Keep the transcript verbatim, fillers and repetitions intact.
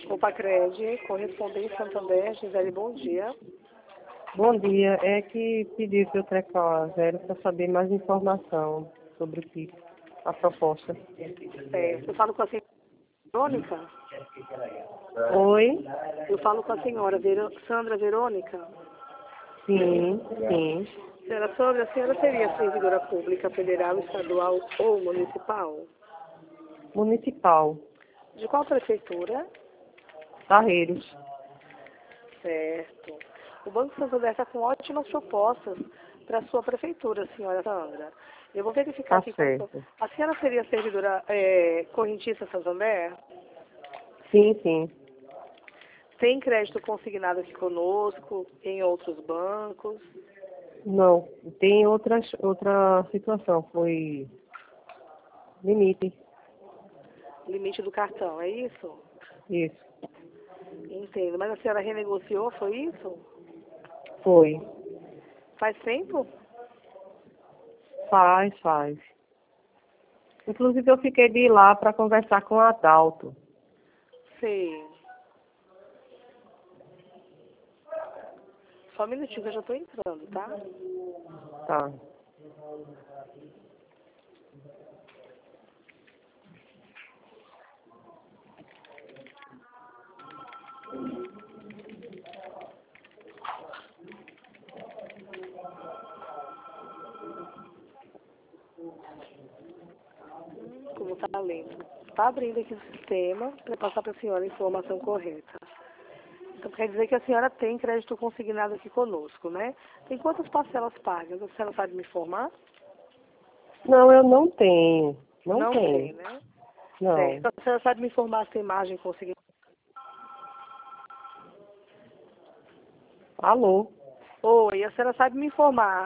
Compacred, correspondente Santander, Gisele, bom dia. Bom dia, é que pedi para eu trocar a Vera para saber mais informação sobre o que a proposta. É, eu falo com a senhora Verônica? Oi? Eu falo com a senhora Vero... Sandra Verônica? Sim, sim. Senhora Sandra, a senhora seria servidora pública federal, estadual ou municipal? Municipal, De qual prefeitura? Barreiros. Certo. O Banco Santander está com ótimas propostas para a sua prefeitura, senhora Sandra. Eu vou verificar Tá aqui. certo. Com... A senhora seria servidora é, correntista Santander? Sim, sim. Tem crédito consignado aqui conosco, em outros bancos? Não, tem outra, outra situação, foi limite. Limite do cartão, é isso? Isso, Entendo. Mas a senhora renegociou, foi isso? foi. Faz tempo? Faz, faz. Inclusive eu fiquei de ir lá para conversar com o Adalto. Sei. Só um minutinho que eu já estou entrando, tá? Tá. Como tá lento. Está abrindo aqui o sistema para passar para a senhora a informação correta. Então quer dizer que a senhora tem crédito consignado aqui conosco, né? Tem quantas parcelas pagas? A senhora sabe me informar? Não, eu não tenho. Não, Não tenho. tem, né? Não. Certo. A senhora sabe me informar se a imagem consignada? Alô? Oi, a senhora sabe me informar